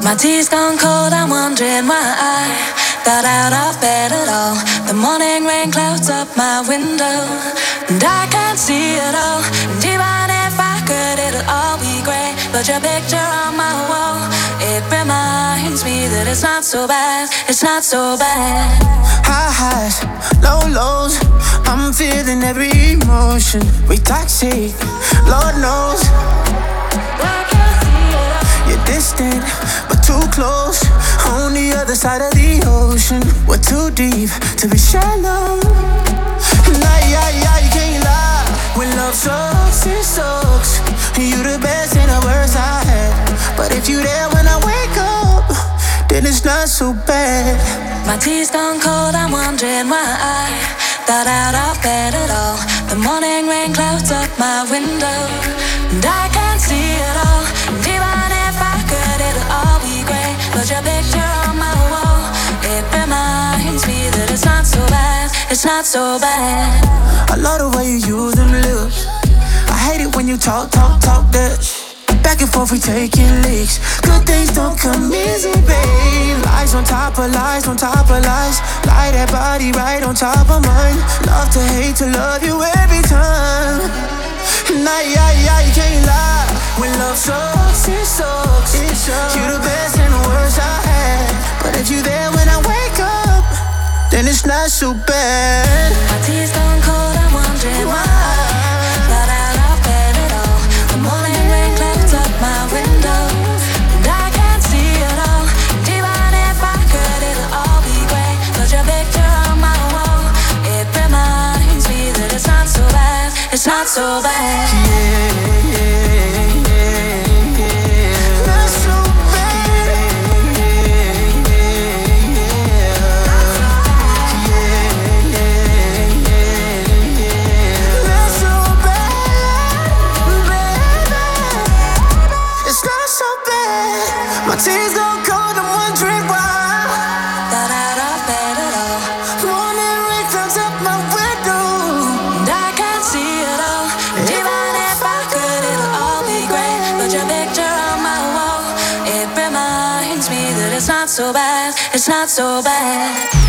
My tea's gone cold, I'm wondering why I got out of bed at all. The morning rain clouds up my window, and I can't see it all. And even if I could, it'll all be grey. But your picture on my wall, it reminds me that it's not so bad, it's not so bad. High highs, low lows, I'm feeling every emotion. We toxic, Lord knows. You're distant, but too close. On the other side of the ocean, we're too deep to be shallow. Nah, you can't lie. When love sucks, it sucks. You the best and the worst I had. But if you there when I wake up, then it's not so bad. My tea's gone cold, I'm wondering why I got out of bed at all. The morning rain clouds up my window, and I can't see it all. And even if I could, it'll all be grey. But your picture on my wall, it reminds me that it's not so bad, it's not so bad. I love the way you use them lips. I hate it when you talk that. Back and forth we taking leaks. Good things don't come easy, babe. Lies on top of lies, on top of lies. Lie that body right on top of mine. Love to hate to love you every time. Nah, you can't lie. When love sucks, it sucks. You the best and the worst I had. But if you there when I wake up, then it's not so bad. My tea's gone cold, I'm wondering why I got out of bed at all. The morning rain clouds up my window, and I can't see it all. And even if I could, it'll all be grey. But your picture on my wall, it reminds me that it's not so bad, it's not so bad. Not so bad. Not so bad, baby. It's not so bad. My tea's gone cold, I'm wondering why. Got out of bed at all, Morning rain clouds up my window, and I can't see it all. And even if I could, it'll all be grey. But your picture on my wall, it reminds me that it's not so bad, it's not so bad.